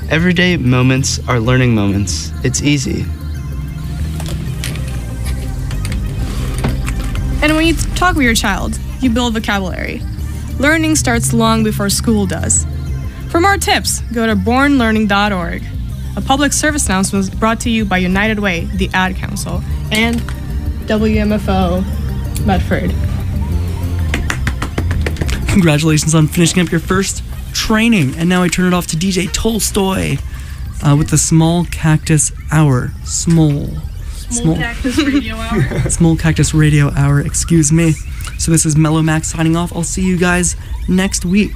Everyday moments are learning moments. It's easy. And when you talk with your child, you build vocabulary. Learning starts long before school does. For more tips, go to bornlearning.org. A public service announcement was brought to you by United Way, the Ad Council, and WMFO Medford. Congratulations on finishing up your first training. And now I turn it off to DJ Tolstoy with the Small Cactus Hour. Small Cactus Radio Hour. Small Cactus Radio Hour, excuse me. So this is Mellow Max signing off. I'll see you guys next week.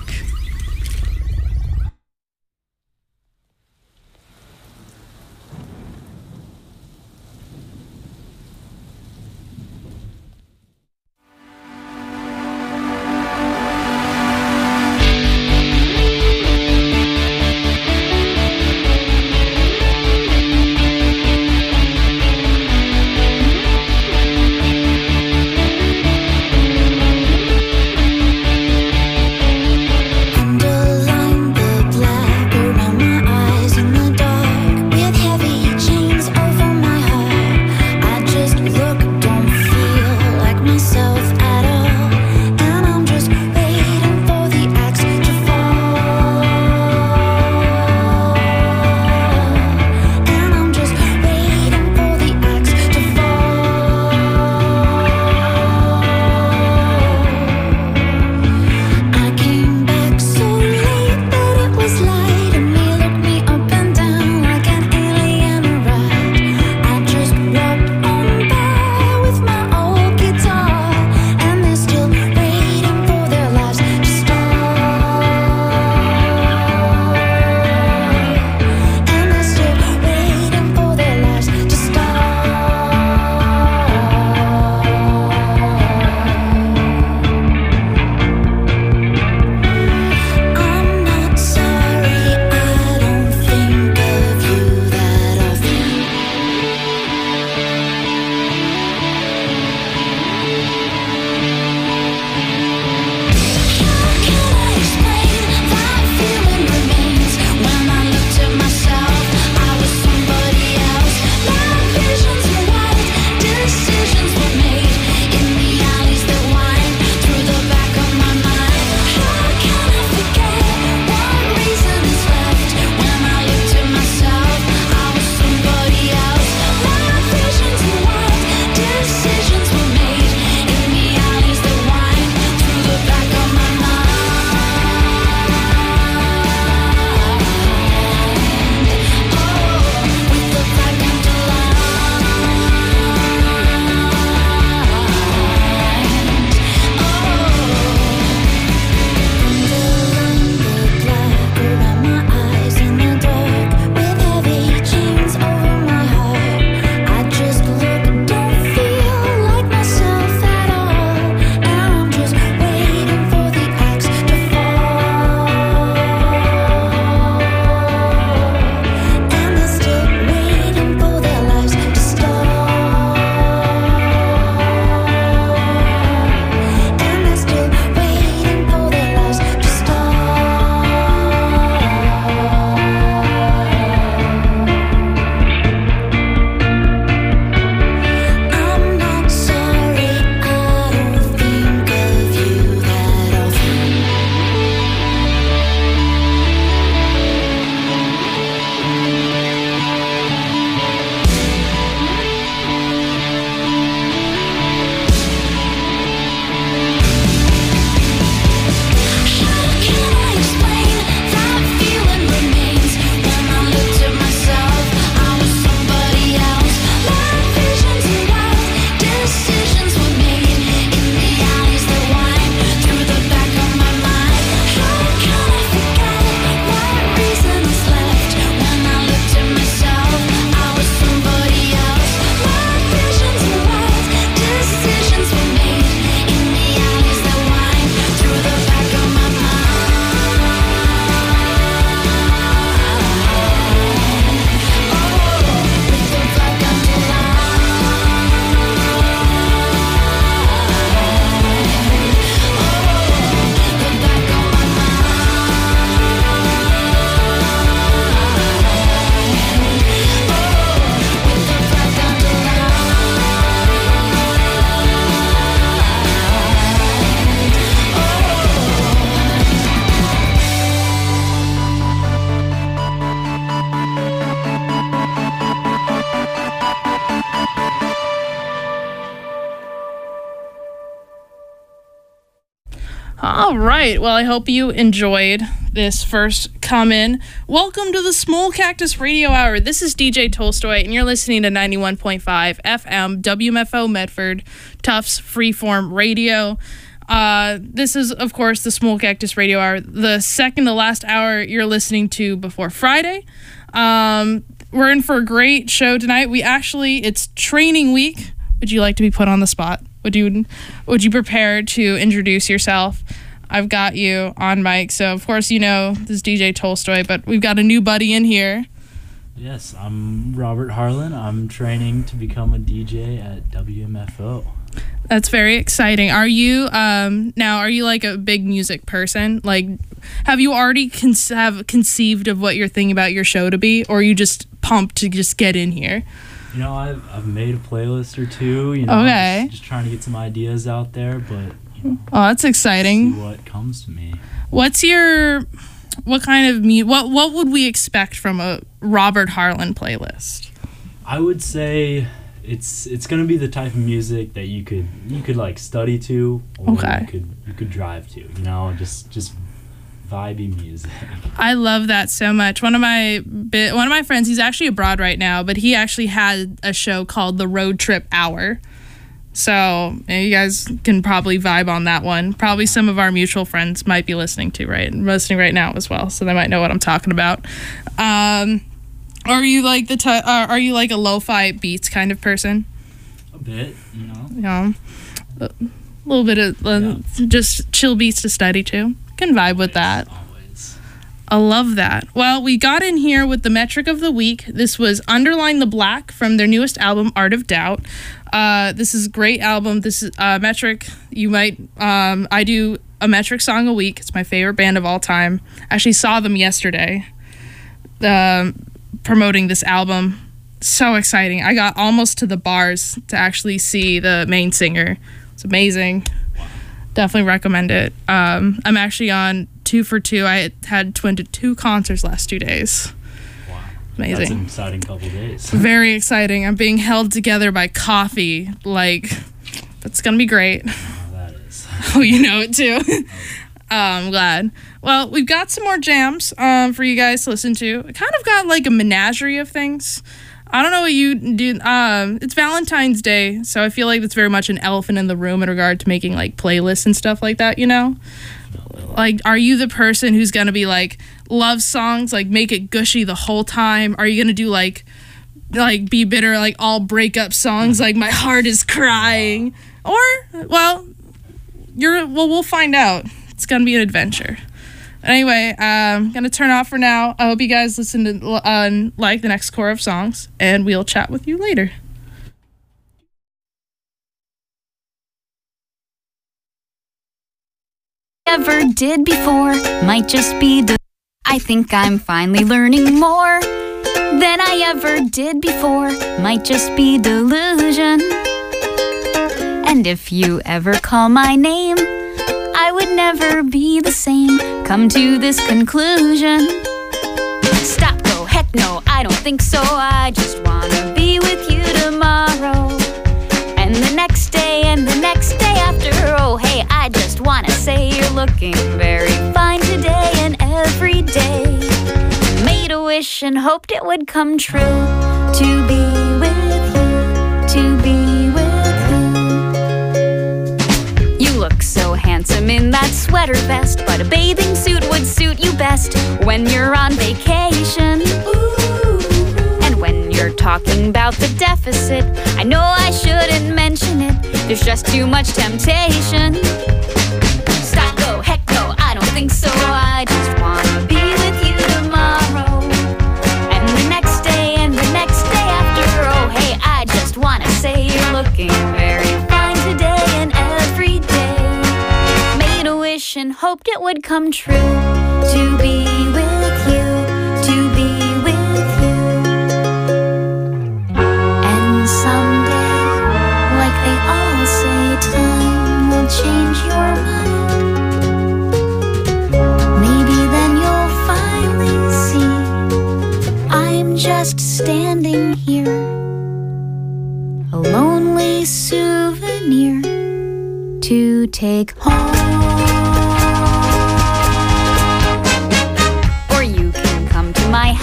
All right. Well, I hope you enjoyed this first come in. Welcome to the Small Cactus Radio Hour. This is DJ Tolstoy, and you're listening to 91.5 FM WMFO Medford, Tufts Freeform Radio. This is, of course, the Small Cactus Radio Hour, the second to last hour you're listening to before Friday. We're in for a great show tonight. It's training week. Would you like to be put on the spot? Would you prepare to introduce yourself? I've got you on mic, so of course you know this is DJ Tolstoy, but we've got a new buddy in here. Yes, I'm Robert Harlan. I'm training to become a DJ at WMFO. That's very exciting. Are you like a big music person? Like, have you already conceived of what you're thinking about your show to be, or are you just pumped to just get in here? You know, I've made a playlist or two. You know, okay. Just trying to get some ideas out there, but you know, oh, that's exciting. See what comes to me. What kind of what would we expect from a Robert Harlan playlist? I would say it's gonna be the type of music that you could like study to, or you could drive to. You know, just vibey music. I love that so much. One of my friends, he's actually abroad right now, but he actually had a show called The Road Trip Hour. So you guys can probably vibe on that one. Probably some of our mutual friends might be listening right now as well, so they might know what I'm talking about. Are you like are you like a lo-fi beats kind of person? A bit, you know. Yeah, a little bit of just chill beats to study to. Can vibe with that. Always. I love that. Well, we got in here with the metric of the week. This was Underline the Black from their newest album, Art of Doubt. This is a great album. This is metric. You might. I do a metric song a week. It's my favorite band of all time. Actually saw them yesterday. Promoting this album. So exciting. I got almost to the bars to actually see the main singer. It's amazing. Definitely recommend it. I'm actually on 2 for 2. I had twin to 2 concerts last 2 days. Wow. Amazing. That's an exciting couple days. Very exciting. I'm being held together by coffee. Like, that's going to be great. Oh, that is. Oh, you know it too. I'm glad. Well, we've got some more jams for you guys to listen to. I kind of got like a menagerie of things. I don't know what you do. It's Valentine's Day, so I feel like that's very much an elephant in the room in regard to making like playlists and stuff like that, you know? Like, are you the person who's gonna be like love songs, like make it gushy the whole time? Are you gonna do like be bitter, like all breakup songs, like my heart is crying? Or, well, we'll find out. It's gonna be an adventure. Anyway, I'm going to turn off for now. I hope you guys listen to like the next core of songs, and we'll chat with you later. Ever did before might just be the I think I'm finally learning more than I ever did before might just be delusion. And if you ever call my name, I would never be the same. Come to this conclusion. Stop, go, heck no, I don't think so. I just wanna be with you tomorrow, and the next day, and the next day after. Oh, hey, I just wanna say you're looking very fine today and every day. Made a wish and hoped it would come true. To be with you, to be with you. You look so handsome in that sweater vest, but a bathing suit would suit you best when you're on vacation. And when you're talking about the deficit, I know I shouldn't mention it, there's just too much temptation. Stop, go, heck no, I don't think so. I just wanna be with you tomorrow, and the next day, and the next day after. Oh, hey, I just wanna say you're looking very fine today and every day. Made a wish and hoped it would come true. To be with you, to be with you. And someday, like they all say, time will change your mind. Maybe then you'll finally see I'm just standing here, a lonely souvenir to take home.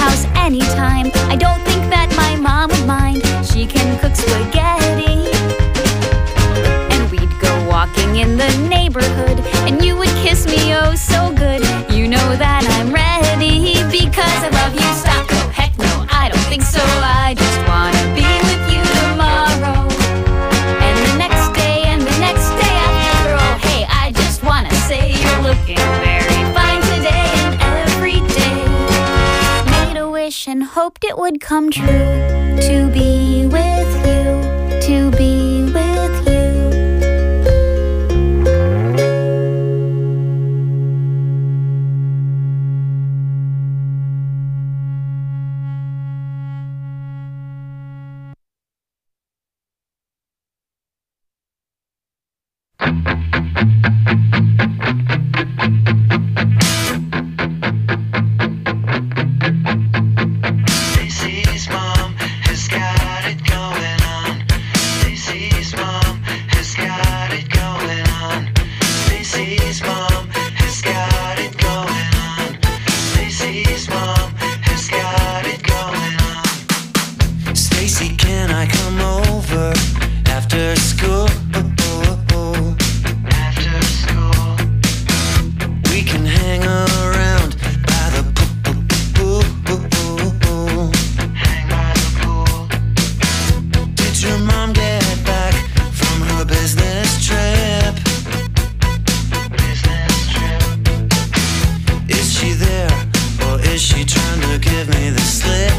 house anytime. I don't think that my mom would mind. She can cook spaghetti. And we'd go walking in the neighborhood, and you would kiss me oh so good. You know that I'm ready because I love you. Stop, no, heck no, I don't think so. I just wanna be with you tomorrow, and the next day, and the next day after. Oh hey, I just wanna say you're looking very fine today and every day. Made a wish and hoped it would come true, to be with you, to be with you. Stacy's mom has got it going on. Stacy's mom has got it going on. Stacy's mom has got it going on. Stacy's mom has got it going on. Stacy, can I come over after school? After school, we can hang around by the pool. Hang by the pool. Did your mom get back from her business trip? Business trip. Is she there, or is she trying to give me the slip?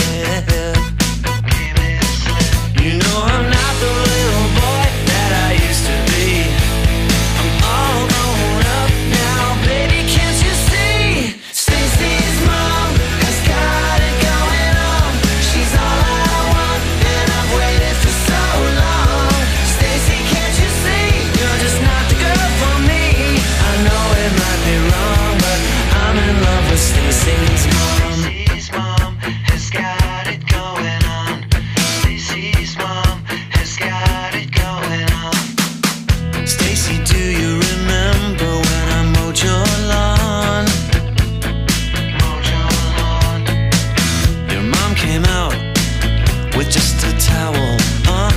Give me the slip. You know I'm not the little boy that I used to be. I'm all grown up now, baby, can't you see? Stacy's mom has got it going on. She's all I want, and I've waited for so long. Stacy, can't you see? You're just not the girl for me. I know it might be wrong, but I'm in love with Stacy's mom. Stacy's mom has got it going on. Stacy's mom has got it going on. Stacy, do you remember when I mowed your lawn? Mowed your lawn. Your mom came out with just a towel on.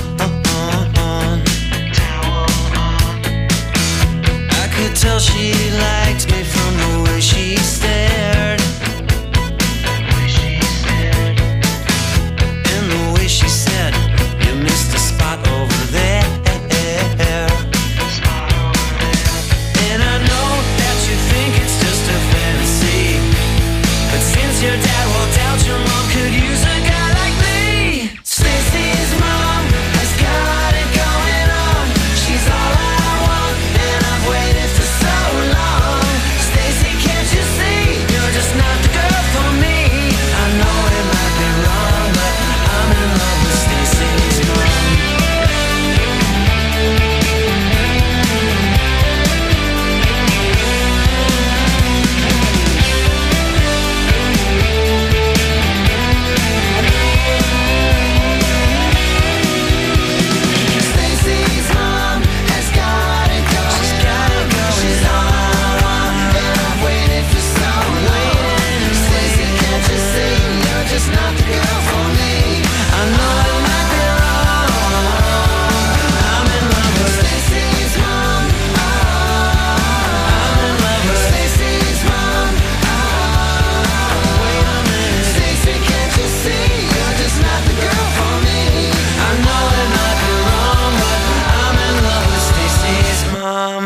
Towel on. I could tell she liked me from the way she stared. Way she stared. And the way she said, you missed a spot over there. Spot over there. And I know that you think it's just a fantasy, but since your dad walked out, your mom could use a guy like me. Stacy's mom has got it going on. She's all I want, and I've waited for so long. Stacy, can't you see? You're just not the girl for me. I know it might be wrong, but I'm in love with Stacy's mom. Stacy's mom has got it going. She's got it going. She's all I want, and I've waited for so long. Stacy, can't you see? You're just not the girl for me. I know it might be wrong. I'm in love with Stacy's mom. I'm in love with Stacy's mom. Wait a minute. Stacy, can't you see? You're just not the girl for me. I know it might be wrong, but I'm in love with Stacy's mom.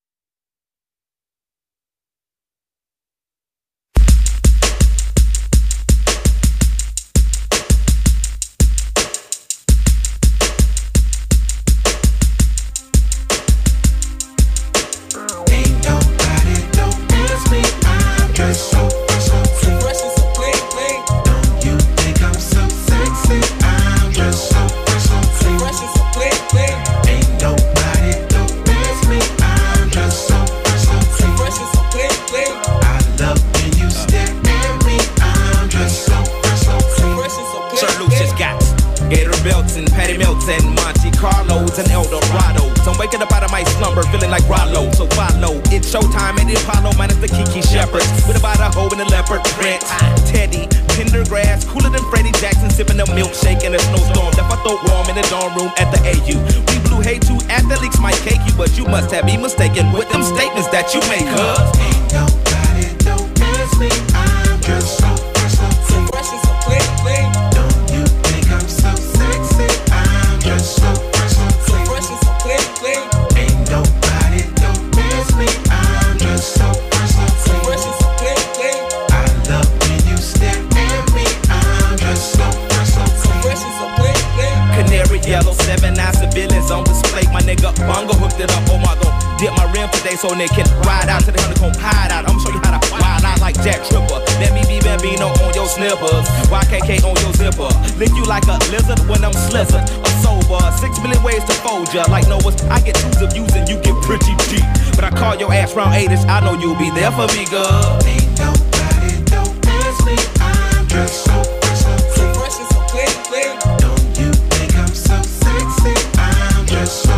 Ain't nobody don't miss me. I'm just so fresh and so clean. Don't you think I'm so sexy? I'm just so fresh and so clean. Ain't nobody don't miss me. I'm just so fresh and so clean. I love when you stare at me. I'm just so fresh and so clean. Sir Lucius got Gator belts and Patty Melts and Monte Carlos and Eldorados. I'm waking up out of my slumber feeling like Rollo. So follow, it's showtime at the Apollo minus the Kiki Shepherds. With about a hoe and a leopard print. Teddy, Pinder grass, cooler than Freddie Jackson, sipping a milkshake in a snowstorm. Left my throat warm in the dorm room at the AU. We blew hay too, athletes might cake you, but you must have me mistaken with them statements that you make, Ain't nobody don't miss me. I'm just so fresh and so clean. Don't you think I'm so sexy? I'm just so fresh and so clean. Ain't nobody don't miss me. I'm just so fresh and so clean. I love when you stare at me. I'm just so fresh and so clean. Canary yellow, 7 9 civilians on display. My nigga Bongo hooked it up. Oh my god, dip my rim today so they can ride out to the honeycomb hide out. I'ma show you how to wild out like Jack Tripper. Let me be Bambino on your slippers, YKK on your zipper. Lick you like a lizard when I'm slizzard. A sober, 6 million ways to fold ya. Like Noah's, I get twos of views and you get pretty deep. But I call your ass round 8ish, I know you'll be there for me, girl. Ain't nobody don't miss me. I'm just so fresh and so clean. Don't you think I'm so sexy? I'm just so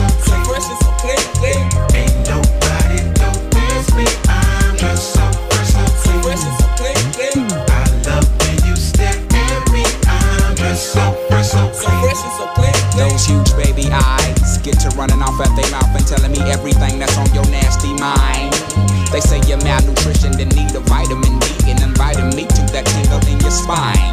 fresh and so clean. Ain't nobody don't miss me. I'm just so fresh and so clean. I love when you stare at me. I'm just so fresh and so clean. Those huge baby eyes get to running off at their mouth and telling me everything that's on your nasty mind. They say you're malnutrition, then need a vitamin D, and inviting me to that tingle in your spine.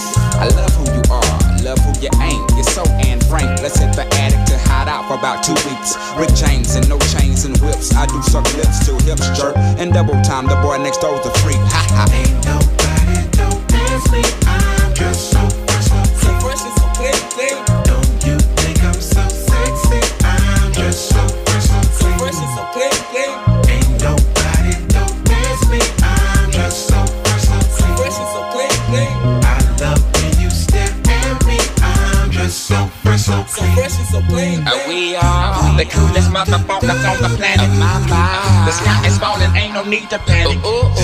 I love who you are, love who you ain't. You're so Anne Frank. Let's hit the attic to hide out for about 2 weeks. Rick James and no chains and whips. I do suck lips till hips jerk. And double time, the boy next door's a freak. Ha ha. Ain't nobody don't miss me. I'm just so fresh and so clean. Don't you think I'm so sexy? I'm just so fresh and so clean. Ain't nobody don't miss me. I'm just so fresh and so clean. I love when you stare at me. I'm just so fresh and so clean. We are the coolest motherfuckers on the planet. The sky is falling, ain't no need to panic.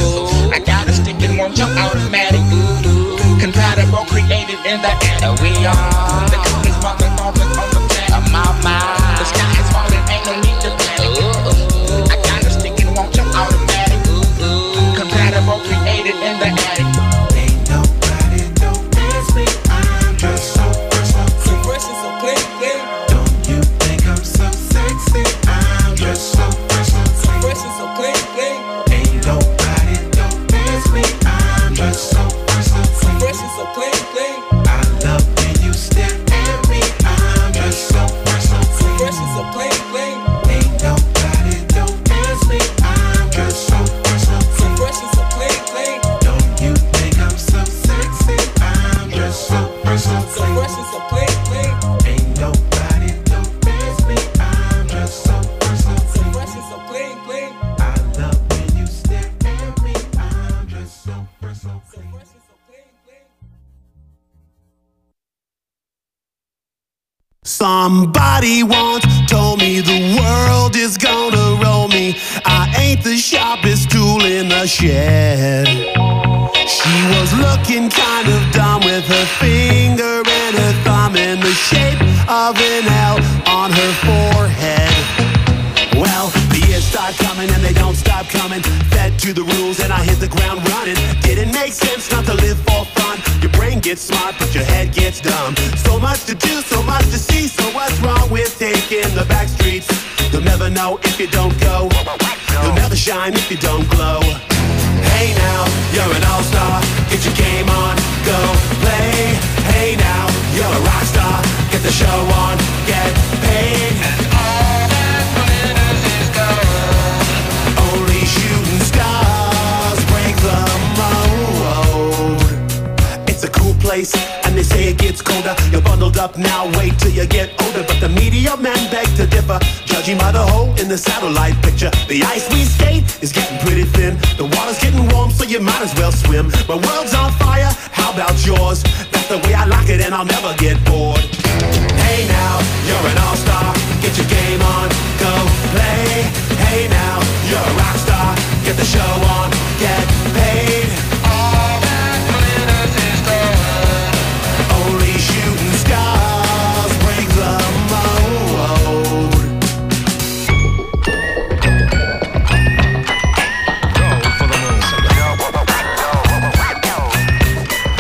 I got a stick and won't jump automatic. Compatible, created in the attic. We are the coolest motherfuckers on the planet. The sky is falling, ain't no need to panic. I got a stick and won't jump automatic. Compatible, created in the attic. Ain't nobody don't miss me. I'm just so fresh and so clean. Don't you think I'm so sexy? I'm just so fresh and so clean. Ain't nobody don't miss me. I'm just so fresh and so clean. I love when you stare at me. I'm just so fresh and so clean. Ain't nobody don't miss me. I'm just so fresh and so clean. Don't you think I'm so sexy? I'm just so fresh and so clean. Ain't nobody don't miss me. I'm just so fresh and so clean. I love when you stare at me. I'm just so fresh and so clean. Somebody once told me the world is gonna roll me. I ain't the sharpest tool in the shed. She was looking kind of dumb with her finger and her thumb in the shape of an L on her forehead. Well, the years start coming and they don't stop coming. Fed to the rules and I hit the ground running. Didn't make sense not to live for fun. Your brain gets smart but your head gets dumb. So much to do, so much to see. So what's wrong with taking the back streets? You'll never know if you don't go. You'll never shine if you don't glow. Hey now, you're an all-star. Get your game on, go play. Hey now, you're a rock star. Get the show on, get paid. And all that glitters is gold. Only shooting stars break the mold. It's a cool place, and they say it gets colder. You're bundled up now, wait till you get older. But the media men beg to differ, judging by the hole in the satellite picture. The ice we skate is getting pretty thin. The water's getting warm, so you might as well swim. My world's on fire, how about yours? That's the way I like it, and I'll never get bored. Hey now, you're an all-star. Get your game on, go play. Hey now, you're a rock star. Get the show on, get paid. All that glitters is gold. Only shooting stars break the mold. Go for the moon.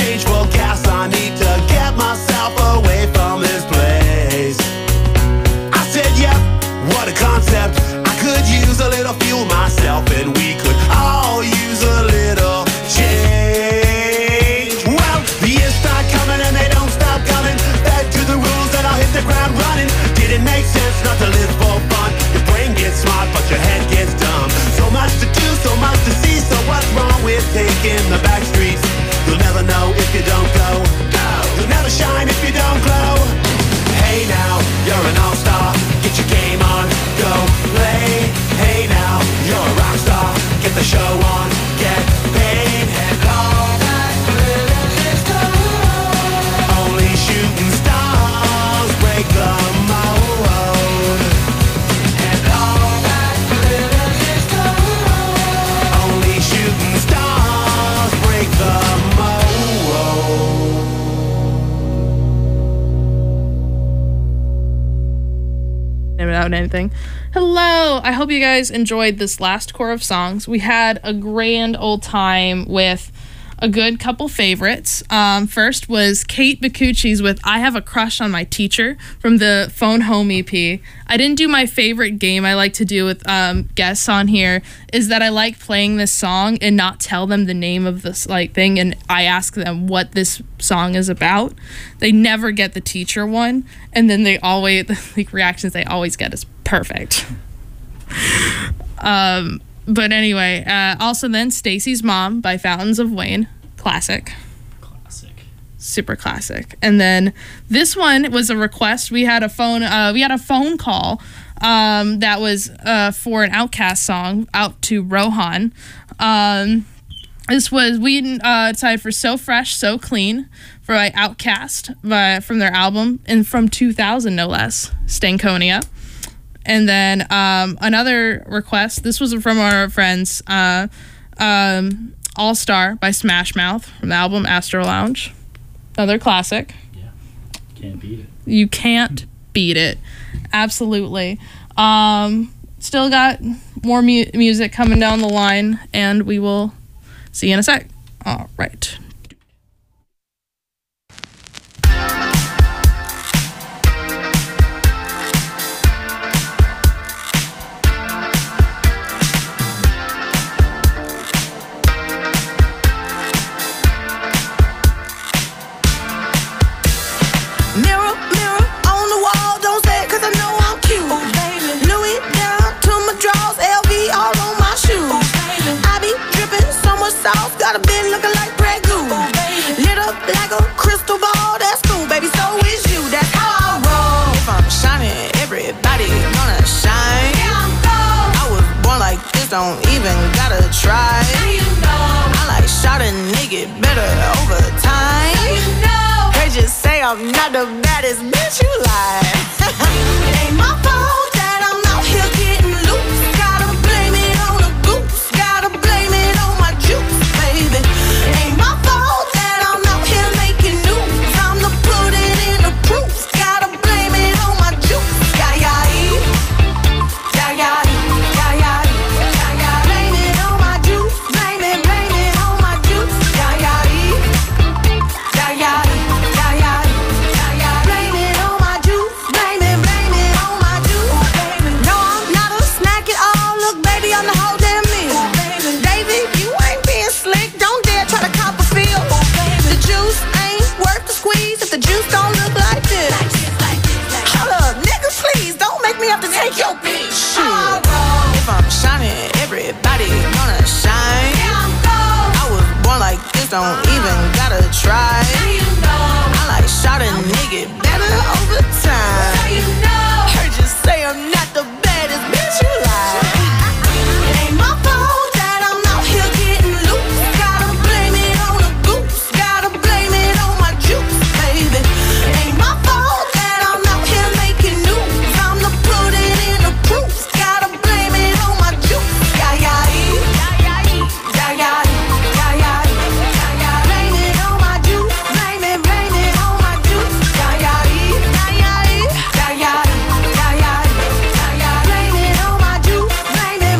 exchange for gas. I need to get myself away from this place. I said, yep, what a concept. I could use a little fuel myself, and we could all use a little change. Well, the years start coming and they don't stop coming. Back to the rules and I'll hit the ground running. Did it make sense not to live for fun? Your brain gets smart but your head gets dumb. So much to do, so much to see. So what's wrong with taking the back streets? You'll never know if you don't go. You'll never shine if you don't glow. Hey now, you're an all-star. Get your game on, go play. Hey now, you're a rock star. Get the show on, get paid. And all that glitters is gold. Only shooting stars break the mold. And all that glitters is gold. Only shooting stars break the mold. Without anything. Hello, I hope you guys enjoyed this last core of songs. We had a grand old time with a good couple favorites. First was Kate Bakuchi's with I Have a Crush on My Teacher from the Phone Home EP. I didn't do my favorite game I like to do with guests on here, is that I like playing this song and not tell them the name of this thing, and I ask them what this song is about. They never get the teacher one, and then they always, the reactions they always get is perfect. But anyway, also then Stacy's Mom by Fountains of Wayne. Classic. Super classic. And then this one was a request. We had a phone call that was for an Outkast song out to Rohan. This was, we decided for So Fresh, So Clean for Outkast from their album, and from 2000 no less, Stankonia. And then another request, this was from our friends, All Star by Smash Mouth from the album Astro Lounge. Another classic. Yeah, can't beat it. You can't beat it. Absolutely. Still got more music coming down the line, and we will see you in a sec. All right. Mirror, mirror on the wall, don't say it 'cause I know I'm cute. Louis down to my drawers, LV all on my shoes. I be dripping so much sauce, got a bit looking like Grey Goose. Lit up like a crystal ball, that's cool, baby, so is you, that's how I roll. If I'm shining, everybody gonna shine. I was born like this, don't even gotta try. I like shot a nigga better over time. They just say I'm not the baddest bitch, you lie. It ain't my fault that I'm out here getting loose. Gotta blame it on the goose. Gotta blame it on my juice, baby. Ain't my fault that I'm out here making news. Time to put it in the proof. Gotta blame it on my juice. Yeah, yeah, yeah, yeah, yeah, yeah, yeah. Blame it on my juice. Blame it on my juice. Yeah, yeah, yeah, yeah. Blame it on my juice. Blame it on my juice. No, I'm not a snack at all. Look, baby, I'm the whole damn meal. David, you ain't being slick. Don't dare try to cop a feel. The juice ain't worth the squeeze if the juice don't look like this. Hold up, nigga, please don't make me have to take your bitch. Shit. If I'm shining, everybody gonna shine. I was born like this, don't even gotta try. I like shot a nigga better over time. Heard you say I'm not the baddest bitch, you lie. It ain't my fault that I'm out here getting loose. Gotta blame it on the goose. Gotta blame it on my juice, baby. It ain't my fault that I'm out here making news. Time to put it in the proof. Gotta blame it on my juice. Yeah, yeah, yeah, yeah, yeah, yeah, yeah, yeah. Blame it on my juice. Blame it on my juice. Yeah, yeah, yeah, yeah, yeah, yeah, yeah, yeah. Blame it on my juice. Blame it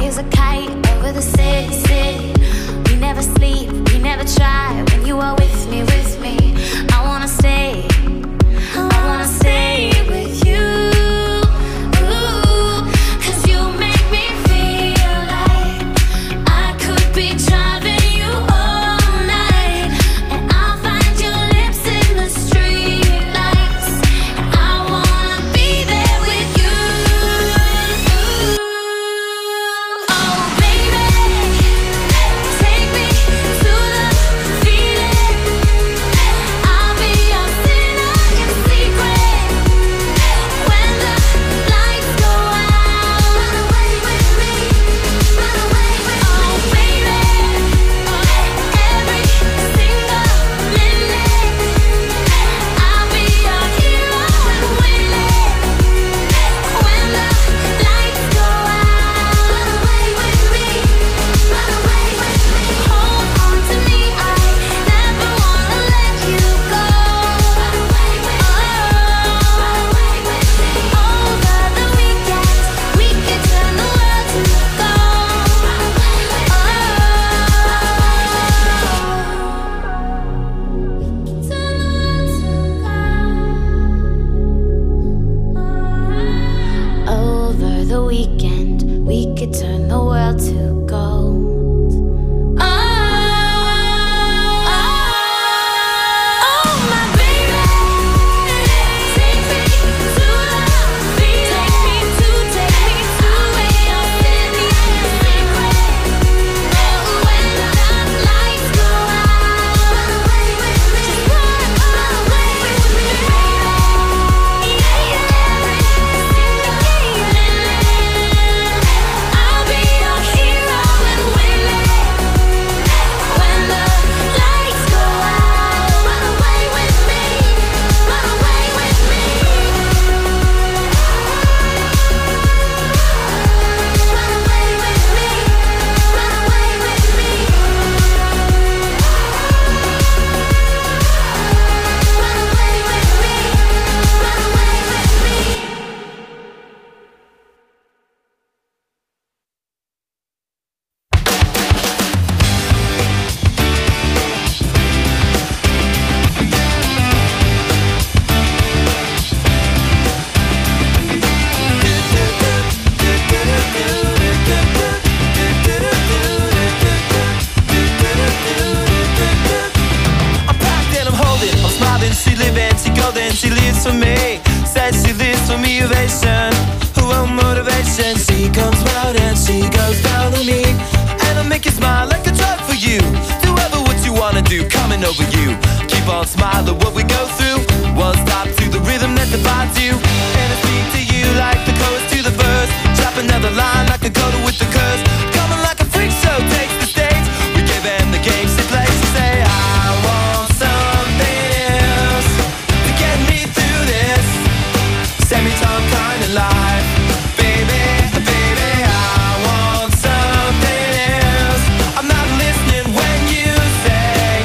raise a kite over the city. We never sleep, we never try. When you are with me, I wanna stay with you. Ooh, 'cause you make me feel like I could be driving you all night, and I'll find your lips in the streetlights, and I wanna be there with you. Oh baby, take me to the feeling. I'll be your sinner in secret. When the lights go out, run away with me, run away with me. Oh baby, every single minute, I'll be your hero and win it. When the lights go out, run away with me, run away with me. Hold on to me, I never wanna let you go. Run away with me, run away with me. Over the weekend, we could turn the world to gold. Run away with me, turn the world to gold. Over the weekend, we could turn the world to gold. Oh, my baby, take me to the feeling. Take me to where you're sitting in secret. When the lights go out, run away with me. Just run away with me, baby. Every single minute, I'll be your hero and win it. When the lights go out, run away with me, run away with me. Run away with me, run away with me. Run away with me, run away with me. I'm packed and I'm holding, I'm smiling, she living, she golden, she lives for me. Says she lives for me, ovation, her own motivation. She comes round and she goes down on me, and I'll make you smile like a drug for you. Do ever what you wanna do, coming over you. Keep on smiling what we go through. One stop to the rhythm that divides you, and I speak to you like the chorus to the verse. Drop another line like a coda with the curse. Coming like a freak show takes the stage. We give them the game she plays. She say I want something else to get me through this semi-time kind of life. Baby, baby, I want something else. I'm not listening when you say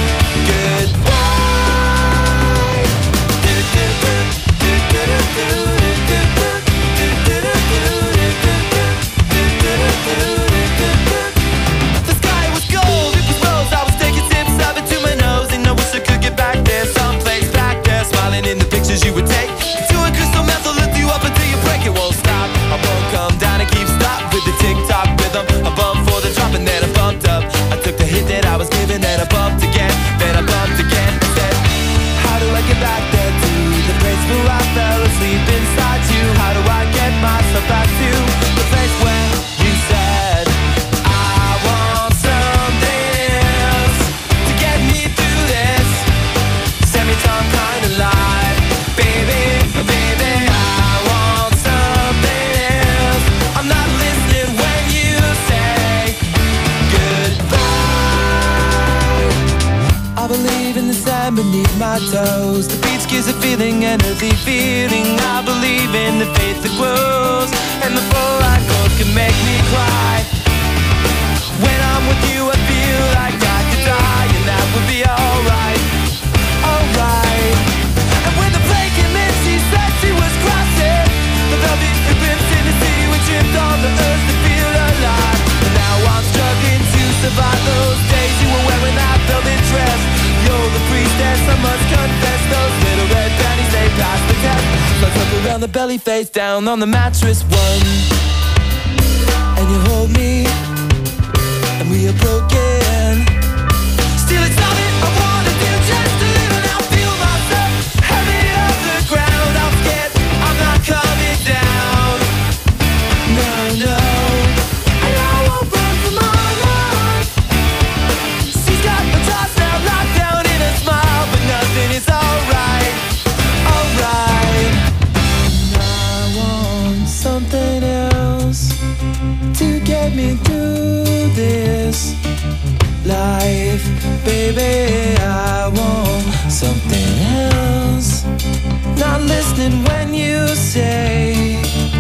beneath my toes. The beach gives a feeling, an earthly feeling. I believe in the faith that grows, and the full light gold can make me cry. When I'm with you, I feel like I could die, and that would be alright, alright. And when the plane came in, she said she was crossing the velvet ribbons in the sea. We tripped on the earth to feel alive. the belly face down on the mattress one. And you hold me, and we are broken. Still it's all that I wanna do, just to live and I feel myself heavy off the ground. I'm scared I'm not coming down. No, no, I know I won't run from my life. She's got my thoughts now locked down in a smile, but nothing is alright, alright. And I want something else to get me through this life, baby. I want something else. Not listening when you say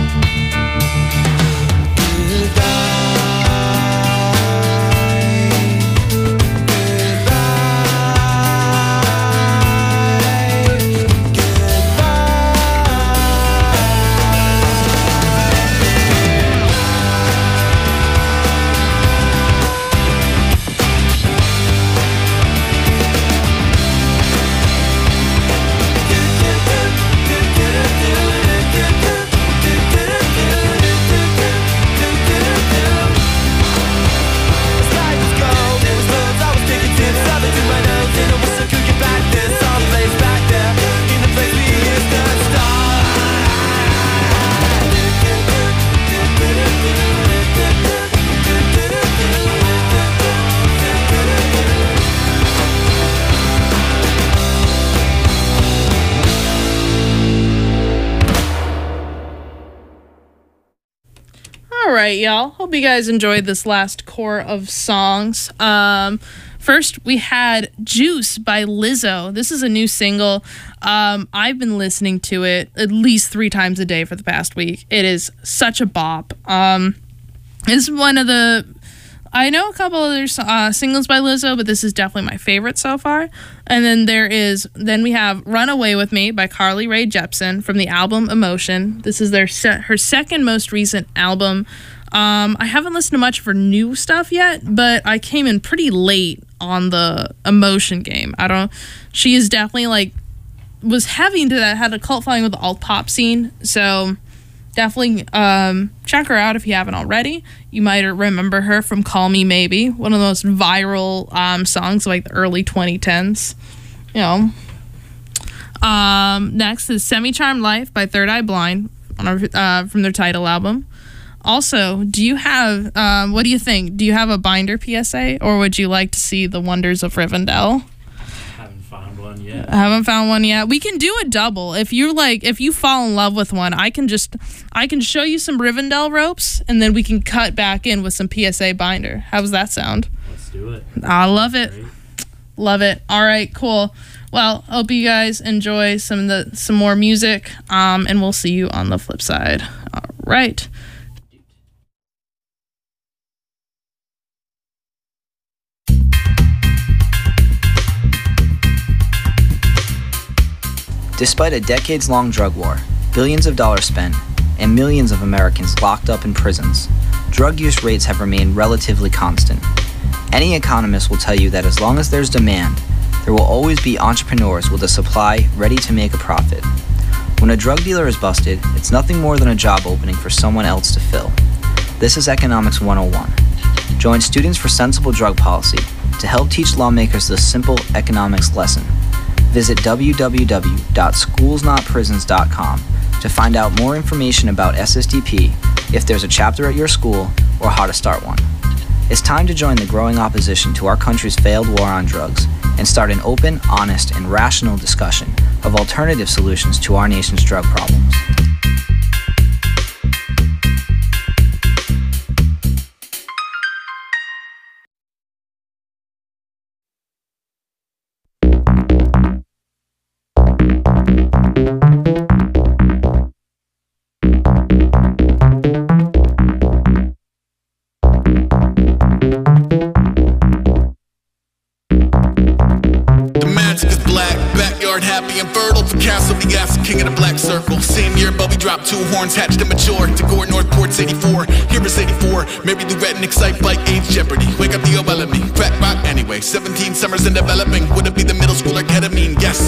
Alright, y'all. Hope you guys enjoyed this last core of songs. First, we had Juice by Lizzo. This is a new single. I've been listening to it at least 3 times a day for the past week. It is such a bop. It's one of the... I know a couple other singles by Lizzo, but this is definitely my favorite so far. And then we have Run Away With Me by Carly Rae Jepsen from the album Emotion. This is her second most recent album. I haven't listened to much of her new stuff yet, but I came in pretty late on the Emotion game. She is definitely was heavy into that, had a cult following with the alt pop scene. So definitely check her out if you haven't already. You might remember her from Call Me Maybe, one of the most viral songs of the early 2010s. Next is Semi-Charmed Life by Third Eye Blind from their title album. Also, do you have, what do you think? Do you have a binder PSA, or would you like to see The Wonders of Rivendell? Haven't found one yet. Haven't found one yet. We can do a double. If you fall in love with one, I can show you some Rivendell ropes, and then we can cut back in with some PSA binder. How does that sound? Let's do it. I love it. Great. Love it. All right, cool. Well, hope you guys enjoy some more music, and we'll see you on the flip side. All right. Despite a decades-long drug war, billions of dollars spent, and millions of Americans locked up in prisons, drug use rates have remained relatively constant. Any economist will tell you that as long as there's demand, there will always be entrepreneurs with a supply ready to make a profit. When a drug dealer is busted, it's nothing more than a job opening for someone else to fill. This is Economics 101. Join Students for Sensible Drug Policy to help teach lawmakers this simple economics lesson. Visit www.schoolsnotprisons.com to find out more information about SSDP, if there's a chapter at your school, or how to start one. It's time to join the growing opposition to our country's failed war on drugs and start an open, honest, and rational discussion of alternative solutions to our nation's drug problems. Dropped 2 horns, hatched and mature. To Gore, Northport's 84. Here is 84. Marry the red and excite like AIDS Jeopardy. Wake up the old me. Crack rock anyway. 17 summers in developing. Would it be the middle schooler ketamine? Yes.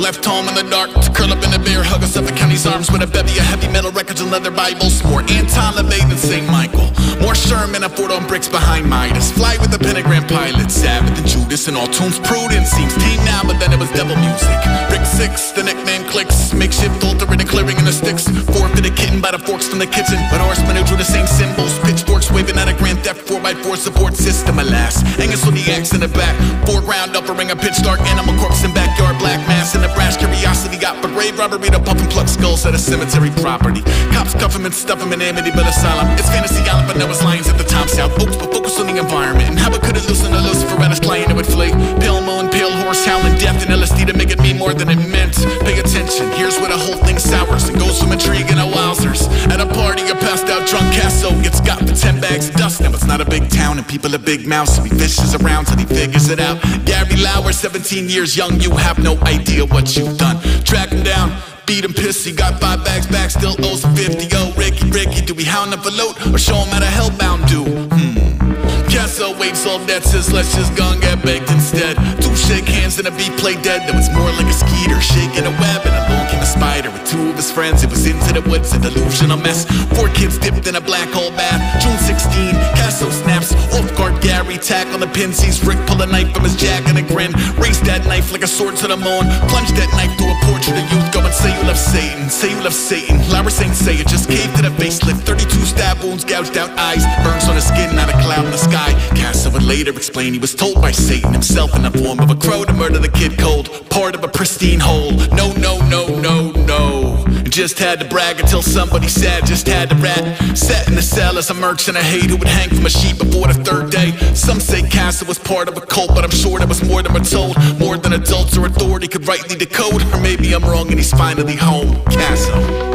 Left home in the dark to curl up in a bear hug of Suffolk County's arms with a bevy of heavy metal records and leather Bibles. More Anton LaVey than St. Michael. More Sherman and Ford on bricks behind Midas. Fly with the pentagram pilots, Sabbath and Judas and all tunes. Prudence seems tame now, but then it was devil music. Brick 6, the nickname clicks. Makeshift altar and clearing in the sticks. Forfeited kitten by the forks from the kitchen. But horsemen who drew the same symbols. Pitchforks waving at a Grand Theft 4x4 support system, alas. Angus with the axe in the back. Foreground offering a pitch dark animal corpse in backyard. Black mass and a brash curiosity got for grave robbery to puff and pluck skulls at a cemetery property. Cops cuff him and stuff him in Amityville Asylum. It's Fantasy Island, but no, it's Lions at the Tom South Oaks. But focus on the environment and how it could have loosened a Lucifer at a client it would flee. Pale moon, pale horse, howling death and LSD to make it mean more than it meant. Pay attention, here's where the whole thing sours and goes from intrigue and a wowzers. At a party, a passed out drunk Casso gets got for 10 bags of dust. Now it's not a big town and people are big mouths, so he fishes around till he figures it out. Gary Lauer, 17 years young, you have no idea what you've done. Track him down, beat him pissed, he got 5 bags back, still owes 50. Oh, Ricky, do we hound him for loot or show him how to hellbound do? Casso waves all that says let's just go and get baked instead. 2 shake hands and a beat play dead, though it's more like a skeeter shaking a web and along came a spider with 2 of his friends. It was into the woods, a delusional mess. 4 kids dipped in a black hole bath. June 16, Casso snaps off guard. Gary tack on the pin, sees Rick pull a knife from his jack and a grin. Raise that knife like a sword to the moon. Plunge that knife through a portrait of youth. Go and say you love Satan, say you love Satan. Laura Saint say it just caved to the facelift. 32 stab wounds, gouged out eyes, burns on his skin, not a cloud in the sky. Casso would later explain he was told by Satan himself in the form of a crow to murder the kid cold. Part of a pristine whole. No. Just had to brag until somebody said just had to rat. Sat in the cell as a merchant of hate who would hang from a sheep before the 3rd day. Some say Casso was part of a cult, but I'm sure there was more than we're told. More than adults or authority could rightly decode. Or maybe I'm wrong and he's finally home. Casso.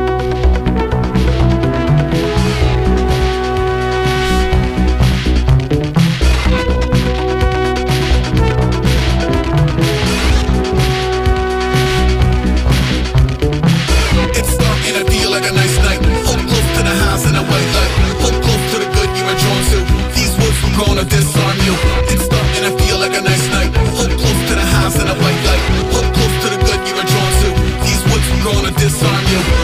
Gonna disarm you. It's starting to feel like a nice night. Hold close to the house in a white light. Hold close to the good you are drawn to. These woods are gonna disarm you.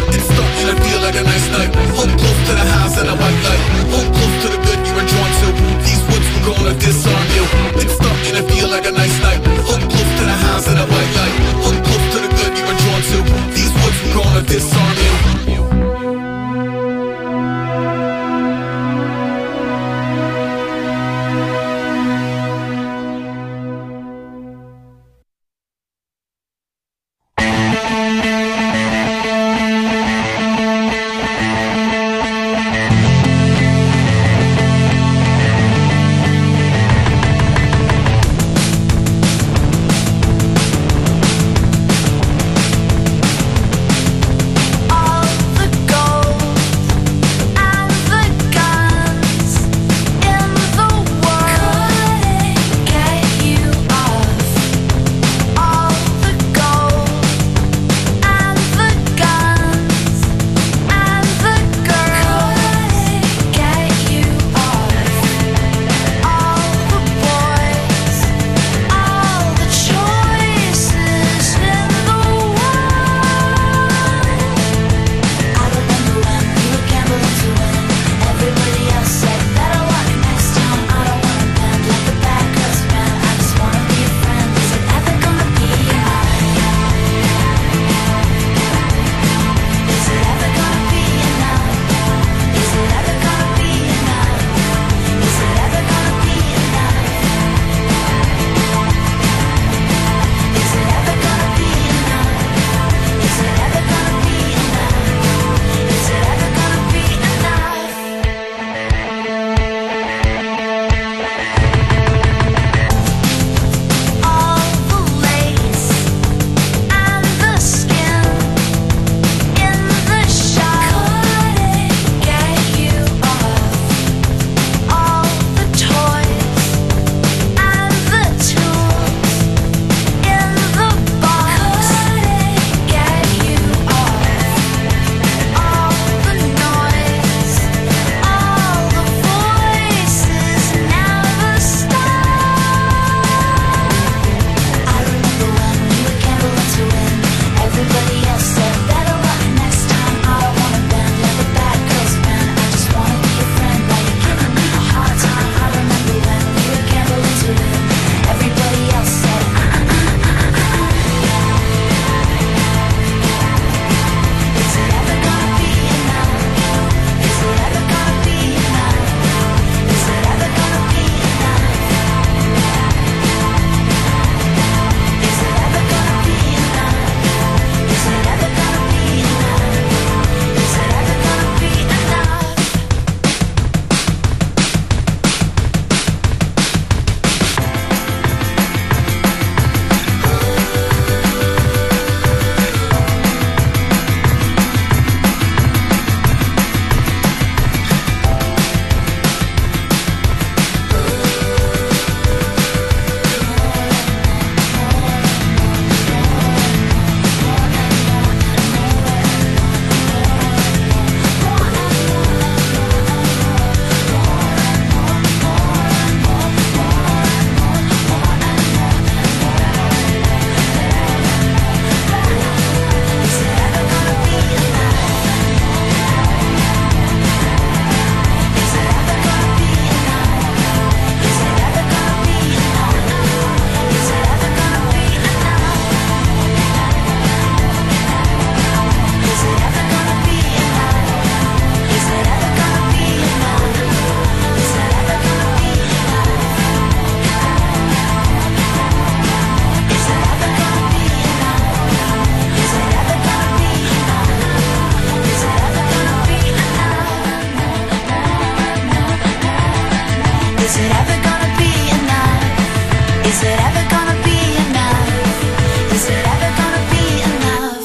it ever gonna be enough? Is it ever gonna be enough? Is it ever gonna be enough?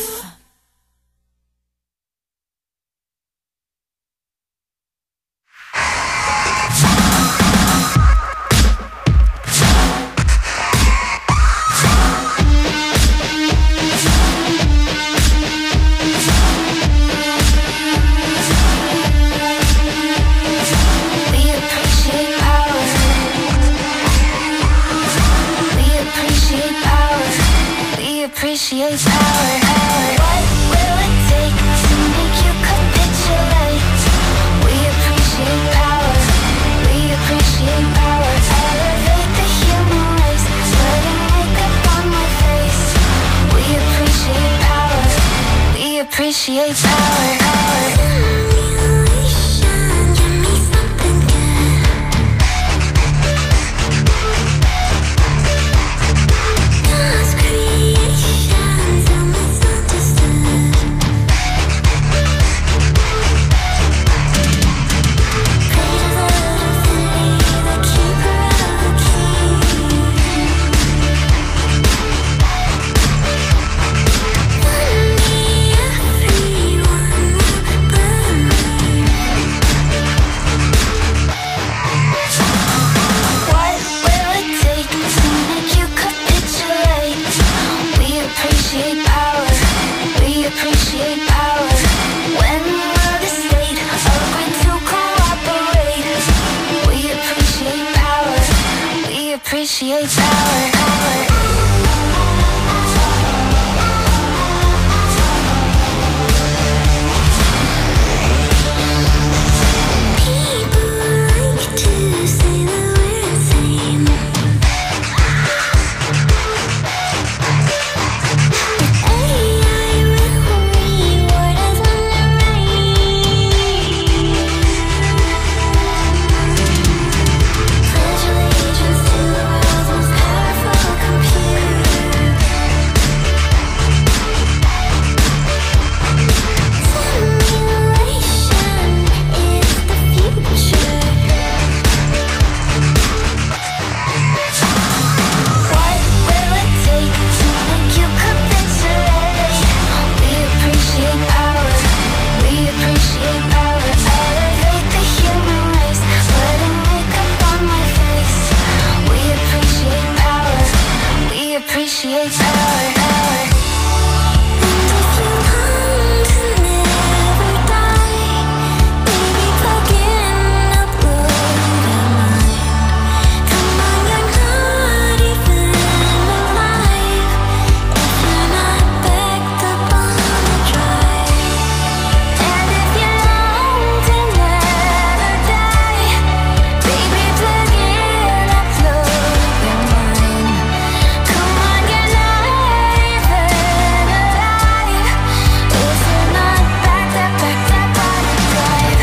We appreciate power. We appreciate power. We appreciate power. What will it take to make you capitulate? We appreciate power. We appreciate power. Elevate the human race. Putting makeup on my face. We appreciate power. We appreciate power. Give me something good. God's creations are misunderstood. Pray to the infinity, the keeper of the key. One day everyone will believe. What will it take to make you capitulate? We appreciate power. We appreciate power. When will the state agree to cooperate? We appreciate power. We appreciate power. People like to say that we're insane. AI will reward us when it rains. Pledge allegiance to the world's most powerful computer. Simulation is the future. What will it take to make you capitulate? We appreciate power. We appreciate power. Elevate the human race. Putting makeup on my face. We appreciate power. We appreciate power. And if you want to never die, baby, plug in, upload your mind. Come on, you're not even alive if you're not backed up on the drive. And if you long to never die, baby, plug in, upload your mind. Come on, you're not even alive if you're not backed up on the drive.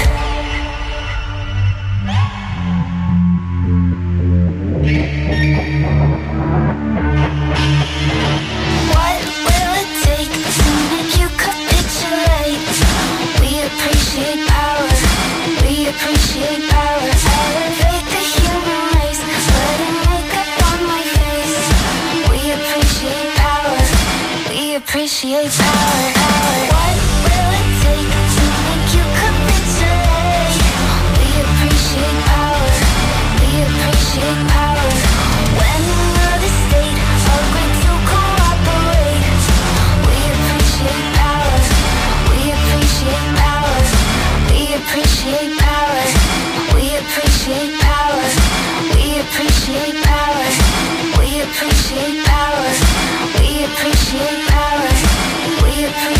What will it take to make you capitulate? We appreciate power. We appreciate power. Elevate the human race. Putting makeup on my face. We appreciate power. We appreciate power. What will it take to make you capitulate? We appreciate power. We appreciate power. When will the state agree to cooperate? We appreciate power. We appreciate power. We appreciate power. We appreciate power. We appreciate power. We appreciate power. We appreciate power. We appreciate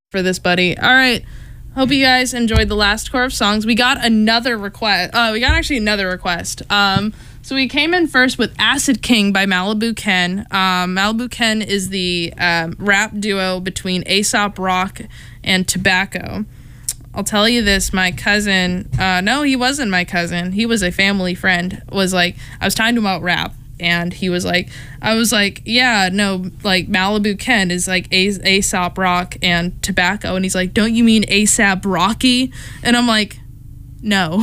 for this, buddy. All right. Hope you guys enjoyed the last core of songs. We got another request. Another request. So we came in first with Acid King by Malibu Ken. Malibu Ken is the rap duo between Aesop Rock and Tobacco. I'll tell you this, my cousin, no, he wasn't my cousin. He was a family friend. Was like, I was talking to him about rap, and he was like, I was like, yeah, no, like Malibu Ken is like Aesop Rock and Tobacco. And he's like, don't you mean ASAP Rocky? And I'm like, no.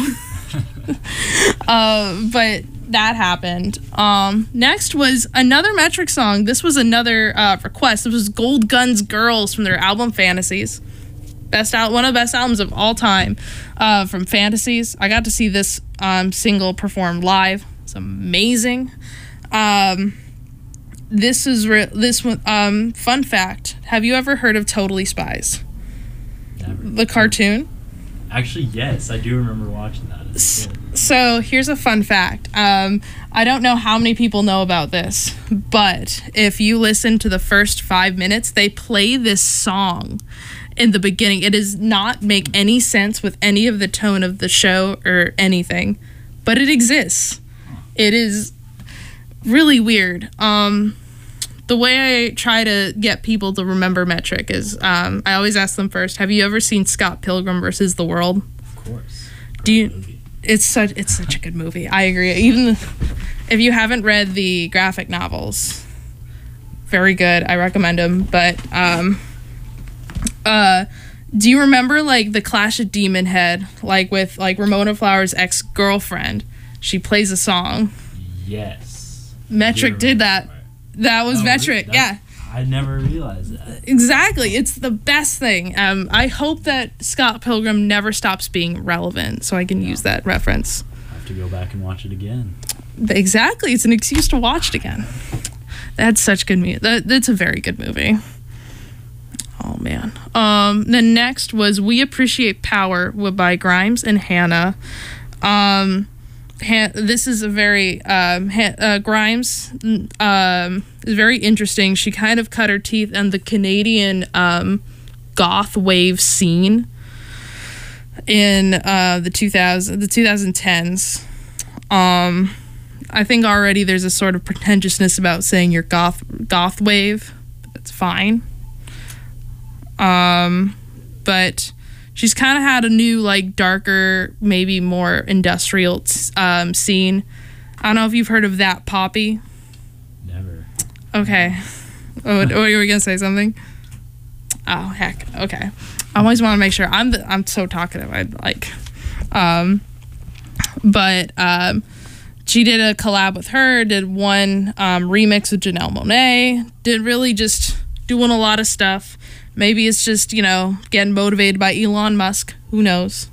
But that happened. Next was another Metric song. This was another request. This was Gold Guns Girls from their album Fantasies. One of the best albums of all time from Fantasies. I got to see this single performed live. It's amazing. This one. Fun fact: have you ever heard of Totally Spies? Never. The cartoon. Actually, yes, I do remember watching that as a kid. So here's a fun fact. I don't know how many people know about this, but if you listen to the first 5 minutes, they play this song in the beginning. It does not make any sense with any of the tone of the show or anything, but it exists. It is really weird. The way I try to get people to remember Metric is I always ask them first, have you ever seen Scott Pilgrim versus the World? Of course. Movie. It's such a good movie. I agree. Even if you haven't read the graphic novels, very good. I recommend them. But do you remember like the Clash of Demon Head, like with like Ramona Flowers' ex-girlfriend? She plays a song. Yes. Metric did that. That was Metric. Yeah. I never realized that. Exactly. It's the best thing. I hope that Scott Pilgrim never stops being relevant so I can use that reference. I have to go back and watch it again. Exactly. It's an excuse to watch it again. That's such good music. That's a very good movie. Oh, man. The next was We Appreciate Power by Grimes and Hannah. This is a very Grimes is very interesting. She kind of cut her teeth on the Canadian goth wave scene in the 2010s. I think already there's a sort of pretentiousness about saying you're goth wave. That's fine. But she's kind of had a new, like, darker, maybe more industrial scene. I don't know if you've heard of That Poppy. Never. Okay. Oh, were you gonna say something? Oh, heck. Okay. I always want to make sure. I'm so talkative. She did a collab with her. Did one remix with Janelle Monáe. Did really just doing a lot of stuff. Maybe it's just, getting motivated by Elon Musk. Who knows?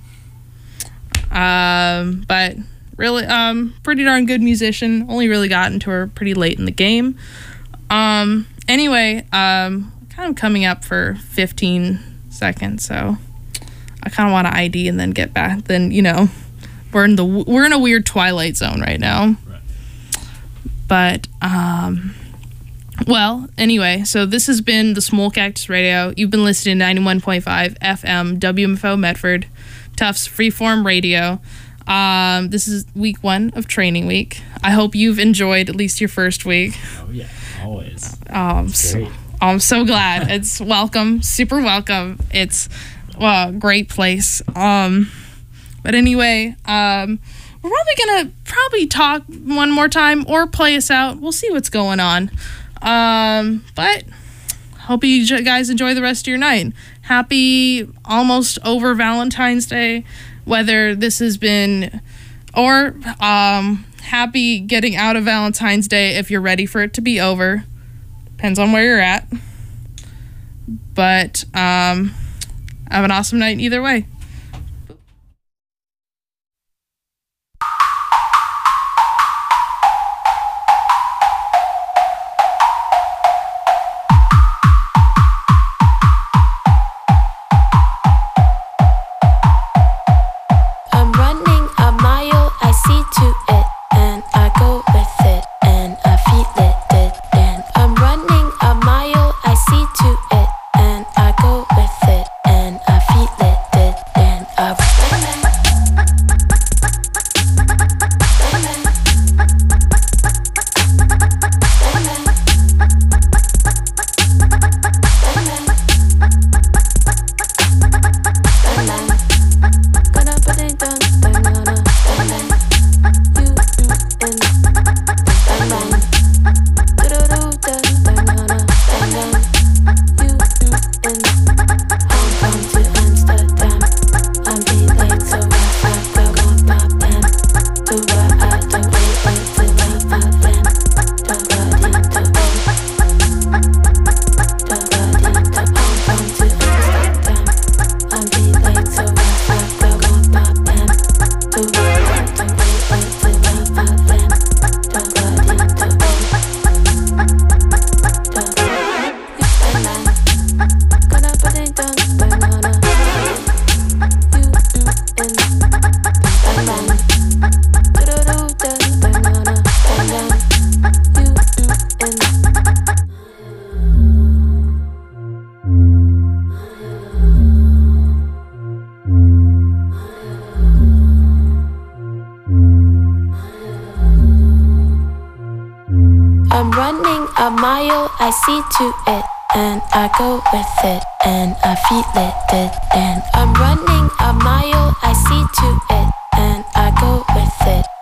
But really, pretty darn good musician. Only really got into her pretty late in the game. Anyway, kind of coming up for 15 seconds, so I kind of want to ID and then get back. Then, we're in a weird twilight zone right now. Right. But, well, anyway, so this has been the Small Cactus Radio. You've been listening to 91.5 FM, WMFO Medford, Tufts Freeform Radio. This is week 1 of training week. I hope you've enjoyed at least your first week. Oh, yeah, always. I'm so glad. It's welcome, super welcome. It's a great place. But anyway, we're probably going to talk one more time or play us out. We'll see what's going on. But hope you guys enjoy the rest of your night. Happy almost over Valentine's Day, whether this has been, or happy getting out of Valentine's Day if you're ready for it to be over. Depends on where you're at. But have an awesome night either way. I'm running a mile, I see to it, and I go with it. a mile, I see to it, and I go with it, and I feel it, and I'm running a mile, I see to it, and I go with it,